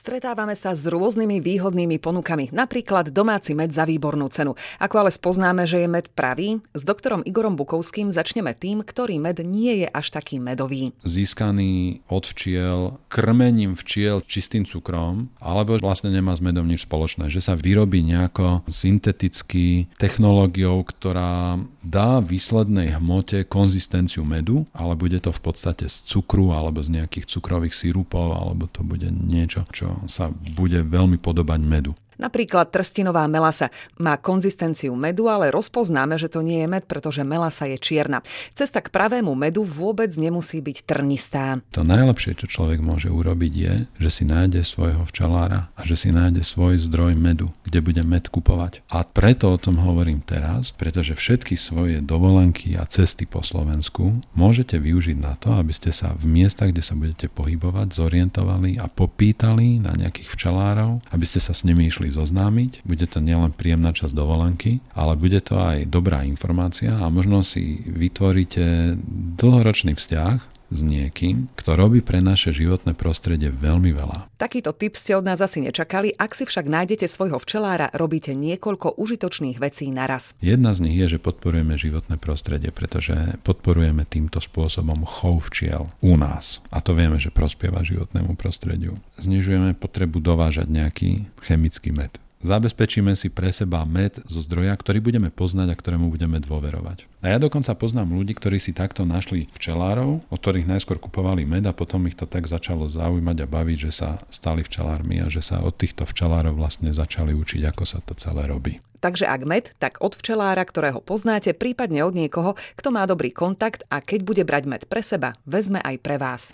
Stretávame sa s rôznymi výhodnými ponukami, napríklad domáci med za výbornú cenu. Ako ale spoznáme, že je med pravý? S doktorom Igorom Bukovským začneme tým, ktorý med nie je až taký medový. Získaný od včiel, krmením včiel čistým cukrom, alebo vlastne nemá s medom nič spoločné, že sa vyrobí nejako synteticky technológiou, ktorá dá výslednej hmote konzistenciu medu, ale bude to v podstate z cukru alebo z nejakých cukrových sirupov, alebo to bude niečo, čo sa bude veľmi podobať medu. Napríklad trstinová melasa má konzistenciu medu, ale rozpoznáme, že to nie je med, pretože melasa je čierna. Cesta k pravému medu vôbec nemusí byť trnistá. To najlepšie, čo človek môže urobiť, je, že si nájde svojho včelára a že si nájde svoj zdroj medu, kde bude med kupovať. A preto o tom hovorím teraz, pretože všetky svoje dovolenky a cesty po Slovensku môžete využiť na to, aby ste sa v miestach, kde sa budete pohybovať, zorientovali a popýtali na nejakých včelárov, aby ste sa s nimi išli zoznámiť. Bude to nielen príjemná časť dovolenky, ale bude to aj dobrá informácia a možno si vytvoríte dlhoročný vzťah s niekým, kto robí pre naše životné prostredie veľmi veľa. Takýto tip ste od nás asi nečakali, ak si však nájdete svojho včelára, robíte niekoľko užitočných vecí naraz. Jedna z nich je, že podporujeme životné prostredie, pretože podporujeme týmto spôsobom chov včiel u nás. A to vieme, že prospieva životnému prostrediu. Znižujeme potrebu dovážať nejaký chemický med. Zabezpečíme si pre seba med zo zdroja, ktorý budeme poznať a ktorému budeme dôverovať. A ja dokonca poznám ľudí, ktorí si takto našli včelárov, od ktorých najskôr kupovali med a potom ich to tak začalo zaujímať a baviť, že sa stali včelármi a že sa od týchto včelárov vlastne začali učiť, ako sa to celé robí. Takže ak med, tak od včelára, ktorého poznáte, prípadne od niekoho, kto má dobrý kontakt a keď bude brať med pre seba, vezme aj pre vás.